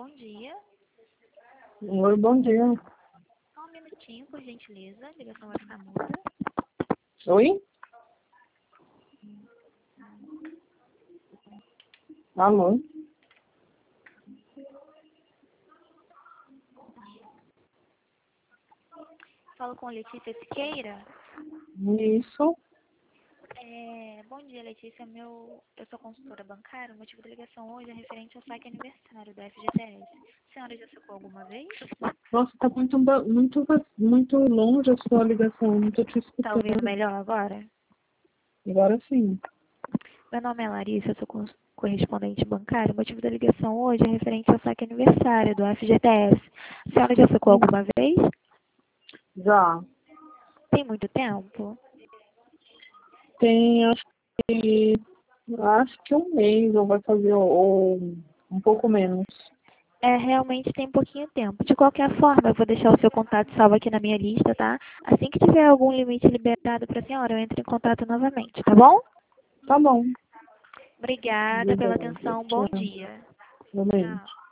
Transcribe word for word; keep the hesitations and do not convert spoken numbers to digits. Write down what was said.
bom dia. Oi, bom dia. Só um minutinho, por gentileza. A ligação vai ficar muda. Oi? Alô? Falo com Letícia Siqueira. Isso. É, bom dia, Letícia. Meu, eu sou consultora bancária. O motivo da ligação hoje é referente ao saque aniversário da F G T S. A senhora já sacou alguma vez? Nossa, tá muito, ba- muito, ba- muito longe a sua ligação. Não tô te Tá ouvindo escutando. melhor agora? Agora sim. Meu nome é Larissa, eu sou cons- correspondente bancária. O motivo da ligação hoje é referente ao saque aniversário do F G T S. A senhora já sacou alguma vez? Já. Tem muito tempo? Tem, acho que, acho que um mês, ou vai fazer, ou um pouco menos. É, realmente tem pouquinho tempo. De qualquer forma, eu vou deixar o seu contato salvo aqui na minha lista, tá? Assim que tiver algum limite liberado para a senhora, eu entro em contato novamente, tá bom? Tá bom. Obrigada pela Obrigada. atenção. Bom Tchau. dia. Realmente. Tchau.